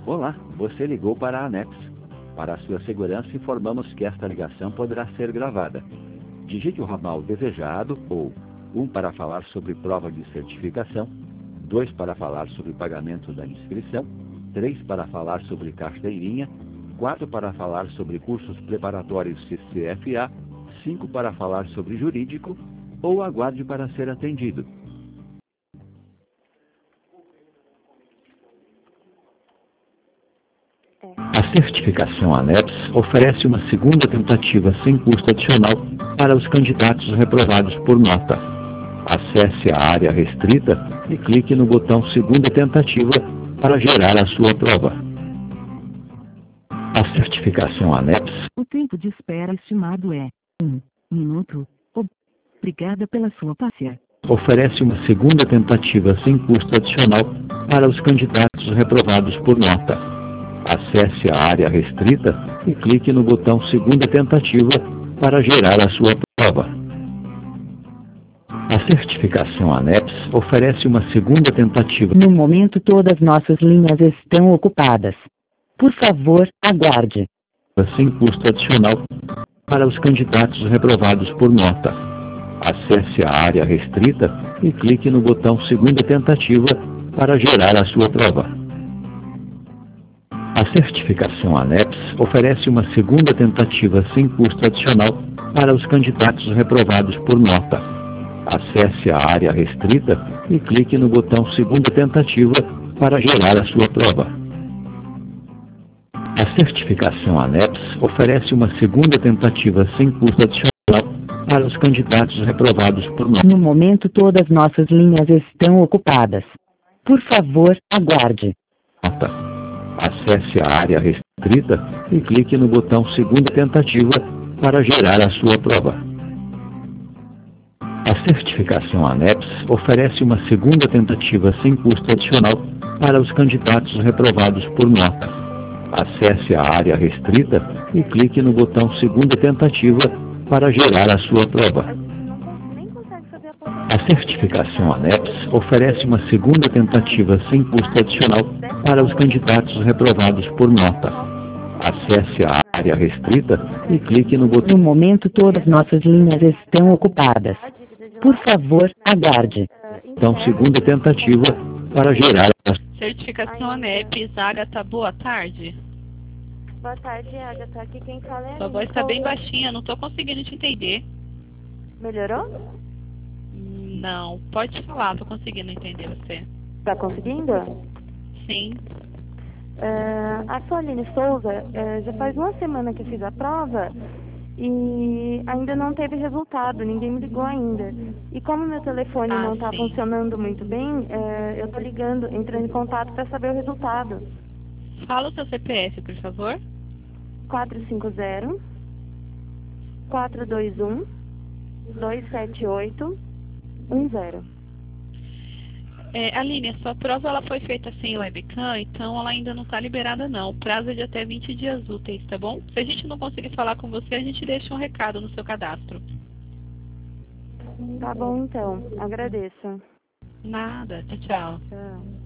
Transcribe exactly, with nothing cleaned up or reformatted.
Olá, você ligou para a ANEPS. Para a sua segurança, informamos que esta ligação poderá ser gravada. Digite o ramal desejado ou um para falar sobre prova de certificação, dois para falar sobre pagamento da inscrição, três para falar sobre carteirinha, quatro para falar sobre cursos preparatórios C C F A, cinco para falar sobre jurídico ou aguarde para ser atendido. A certificação ANEPS oferece uma segunda tentativa sem custo adicional para os candidatos reprovados por nota. Acesse a área restrita e clique no botão Segunda Tentativa para gerar a sua prova. A certificação ANEPS. O tempo de espera estimado é um minuto. Obrigada pela sua paciência. Oferece uma segunda tentativa sem custo adicional para os candidatos reprovados por nota. Acesse a área restrita e clique no botão Segunda Tentativa para gerar a sua prova. A certificação ANEPS oferece uma segunda tentativa. No momento todas nossas linhas estão ocupadas. Por favor, aguarde. Sem custo adicional para os candidatos reprovados por nota. Acesse a área restrita e clique no botão Segunda Tentativa para gerar a sua prova. A certificação ANEPS oferece uma segunda tentativa sem custo adicional para os candidatos reprovados por nota. Acesse a área restrita e clique no botão Segunda Tentativa para gerar a sua prova. A certificação ANEPS oferece uma segunda tentativa sem custo adicional para os candidatos reprovados por nota. No momento todas nossas linhas estão ocupadas. Por favor, aguarde. Nota. Acesse a área restrita e clique no botão Segunda Tentativa para gerar a sua prova. A certificação ANEPS oferece uma segunda tentativa sem custo adicional para os candidatos reprovados por nota. Acesse a área restrita e clique no botão Segunda Tentativa para gerar a sua prova. A certificação ANEPS oferece uma segunda tentativa sem custo adicional para os candidatos reprovados por nota. Acesse a área restrita e clique no botão. No momento todas nossas linhas estão ocupadas. Por favor, aguarde. Então, segunda tentativa para gerar a certificação ANEPS. Agatha, boa tarde. Boa tarde, Agatha. Aqui quem fala é a Sua voz está bem baixinha, não estou conseguindo te entender. Melhorou? Não, pode falar, estou conseguindo entender você. Tá conseguindo? Sim. Uh, a sou Aline Souza, uh, já faz uma semana que eu fiz a prova e ainda não teve resultado, ninguém me ligou ainda. E como meu telefone ah, não está funcionando muito bem, uh, eu estou ligando, entrando em contato para saber o resultado. Fala o seu C P F, por favor. quatro cinco zero, quatro dois um, dois sete oito, um zero. É, Aline, a sua prova ela foi feita sem webcam, então ela ainda não está liberada não. O prazo é de até vinte dias úteis, tá bom? Se a gente não conseguir falar com você, a gente deixa um recado no seu cadastro. Tá bom então, agradeço. Nada, tchau, tchau. Tchau.